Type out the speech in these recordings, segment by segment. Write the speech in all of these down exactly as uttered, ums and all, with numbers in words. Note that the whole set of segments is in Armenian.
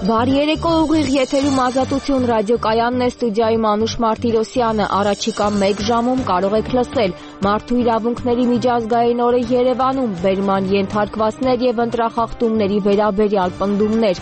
Բարի երեկո, ուղիղ եթերում Ազատություն ռադիոկայանն է, ստուդիայում Անուշ Մարտիրոսյանը։ Առաջիկա մեկ ժամում կարող եք լսել Մարդու իրավունքների միջազգային օրը Երևանում, բերման ենթարկվածներ եւ ընտրախախտումների վերաբերյալ պնդումներ։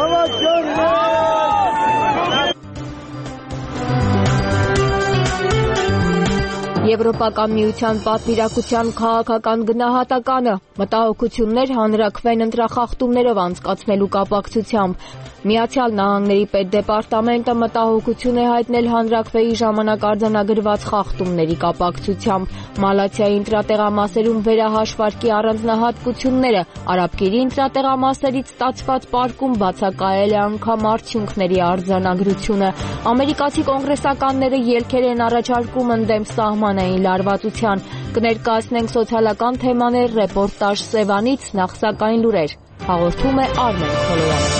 Եվրոպական միության պատվիրակության քաղաքական գնահատականը, մտահոգություններ հանրաքվեն ընտրախախտումներով անցկացնելու կապակցությամբ։ Միացյալ Նահանգների պետդեպարտամենտը մտահոգություն է հայտնել հանրաքվեի ժամանակ արձանագրված խախտումների կապակցությամբ։ Մալաթիայի ընտրատեղամասերում վերահաշվարկի առանձնահատկությունները, արաբկերի ընտրատեղամասերից ստացված պարկում բացակայել է անգամ արդյունքների արձանագրությունը։ Ամերիկացի կոնգրեսականները ելքեր են առաջարկում ընդդեմ սահմանային լարվածության։ Կներկայացնենք սոցիալական թեմաներ ռեպորտաժ Սևանից, նախ սակայն լուրեր։ Հաղորդում է Արմեն Խոլոյանը։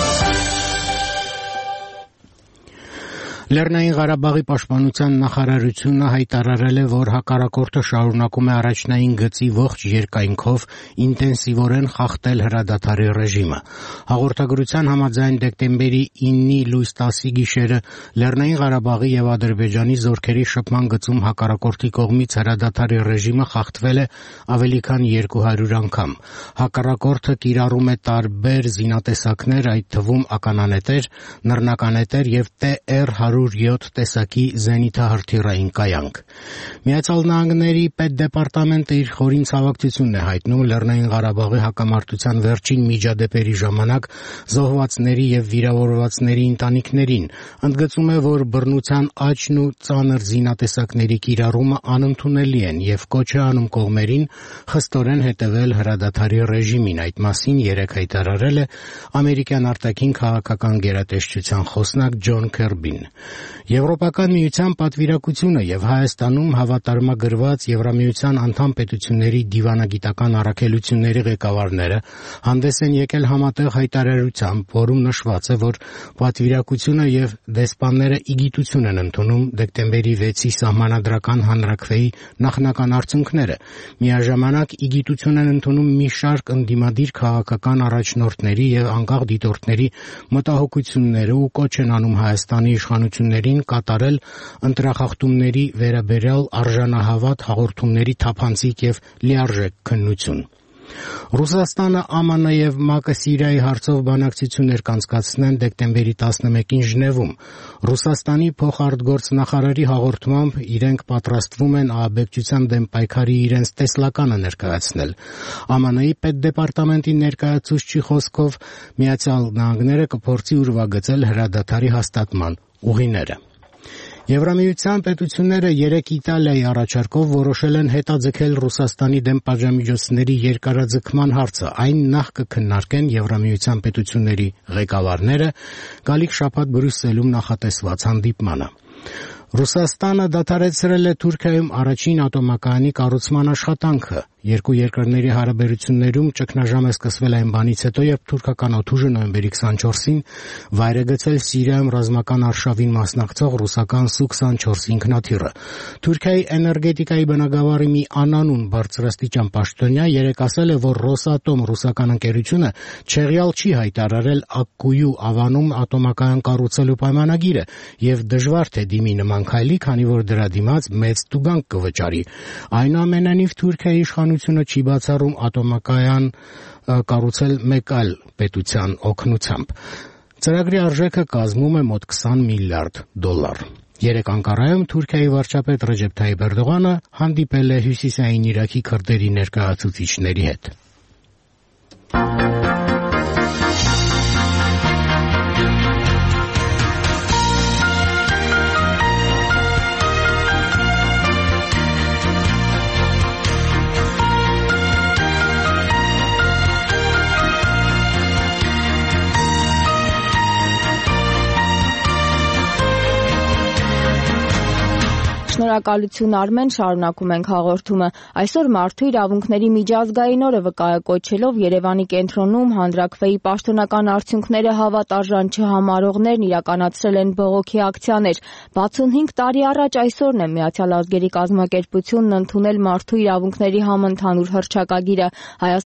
Լեռնային Ղարաբաղի պաշտպանության նախարարությունը հայտարարել է, որ հակառակորդը շարունակում է առաջնային գծի ողջ երկայնքով ինտենսիվորեն խախտել հրադադարի ռեժիմը։ Հաղորդագրության համաձայն դեկտեմբերի իննի լույս տասի գիշերը Լեռնային Ղարաբաղի եւ Ադրբեջանի զորքերի շփման գծում հակառակորդի կողմից հրադադարի ռեժիմը խախտվել է ավելի քան երկու հարյուր անգամ։ Հակառակորդը կիրառում է տարբեր զինատեսակներ, այդ թվում ականանետեր, նռնականետեր եւ Տե Էր հարյուր յոթ տեսակի զենիթահրթիռային կայանք։ Միացյալ Նահանգների պետդեպարտամենտը իր խորին ցավակցությունն է հայտնում Լեռնային Ղարաբաղի հակամարտության վերջին միջադեպերի ժամանակ զոհվածների եւ վիրավորվածների ընտանիքներին, ընդգծում է, որ բռնության աճն ու ծանր զինատեսակների կիրառումը անընդունելի են եւ կոչ է անում կողմերին խստորեն հետեւել հրադադարի ռեժիմին։ Այդ մասին երեկ հայտարարել է ամերիկյան արտաքին քաղաքական գերատեսչության խոսնակ Ջոն Քերբին։ Եվրոպական միության պատվիրակությունը եւ Հայաստանում հավատարմագրված Եվրամիության անդամ պետությունների դիվանագիտական առաքելությունների ղեկավարները հանդես են եկել համատեղ հայտարարությամբ, որում նշված է, որ պատվիրակությունը եւ դեսպանները իգիտություն են ընդունում դեկտեմբերի վեցի սահմանադրական հանրաքվեի նախնական արդյունքները։ Միաժամանակ իգիտություն են ընդունում մի շարք ընդդիմադիր քաղաքական առաջնորդների եւ անկախ դիտորդների մտահոգությունները ու կոչ են անում Հայաստանի իշխանություններին կատարել ընտրախախտումների վերաբերյալ արժանահավատ հաղորդումների թափանցիկ եւ լիարժեք քննություն։ Ռուսաստանը, Է Մ Ն եւ ՄԱԿ-ը Սիրիայի հարցով բանակցություններ կանցկացնեն դեկտեմբերի տասնմեկին Ժնևում։ Ռուսաստանի փոխարտգործնախարարի հաղորդմամբ իրենք պատրաստվում են ահաբեկչության դեմ պայքարի իրենց տեսլականը ներկայացնել։ Է Մ Ն-ի պետդեպարտամենտի ներկայացուցչի խոսքով Միացյալ Նահանգները կփորձի ուրվագծել հրադադարի հաստատման ուղիները։ Եվրամիության պետությունները երեկ Իտալիայի առաջարկով որոշել են հետաձգել Ռուսաստանի դեմ պատժամիջոցների երկարաձգման հարցը։ Այն նախ կքննարկեն Եվրամիության պետությունների ղեկավարները գալիք շաբաթ Բրյուսելում նախատեսված հանդիպմանը։ Ռուսաստանը դադարեցրել է Թուրքիայում առաջին ատոմակայանի կառուցման աշխատանքը։ Երկու երկրների հարաբերություններում ճգնաժամ է սկսվել այն բանից հետո, երբ թուրքական օդուժը նոյեմբերի քսանչորսին վայր է գցել Սիրիայում ռազմական արշավին մասնակցող ռուսական Սու քսանչորս ինքնաթիռը։ Թուրքիայի էներգետիկայի բնագավառի մի անանուն բարձրաստիճան պաշտոնյա երեկ ասել է, որ Ռոսատոմ ռուսական ընկերությունը չեղյալ չի հայտարարել Ակկույու ավանում ատոմակայան կառուցելու պայմանագիրը եւ դժվար թե դիմի նման քայլի, քանի որ դրա դիմաց մեծ տուգանք կվճարի։ Այնուամենայնիվ Թուրքիայի իշխանությունը չի բացառում ատոմակայան կառուցել մեկ այլ պետության օգնությամբ։ Ծրագրի արժեքը կազմում է մոտ քսան միլիարդ դոլար։ Երեկ Անկարայում Թուրքիայի վարչապետ Ռեջեփ Թայիփ Էրդողանը հանդիպել է հյուսիսային Իրաքի քրդերի ներկայացուցիչների հետ։ Շնորհակալություն Արմեն, շարունակում ենք հաղորդումը։ Այսօր Մարդու իրավունքների միջազգային օրը վկայակոչելով Երևանի կենտրոնում հանրաքվեի պաշտոնական արդյունքները հավատարժան չհամարողներն իրականացրել են բողոքի ակցիաներ։ վաթսունհինգ տարի առաջ այսօրն է Միացյալ ազգերի կազմակերպությունն ընդունել Մարդու իրավունքների համընդհանուր հռչակագիրը։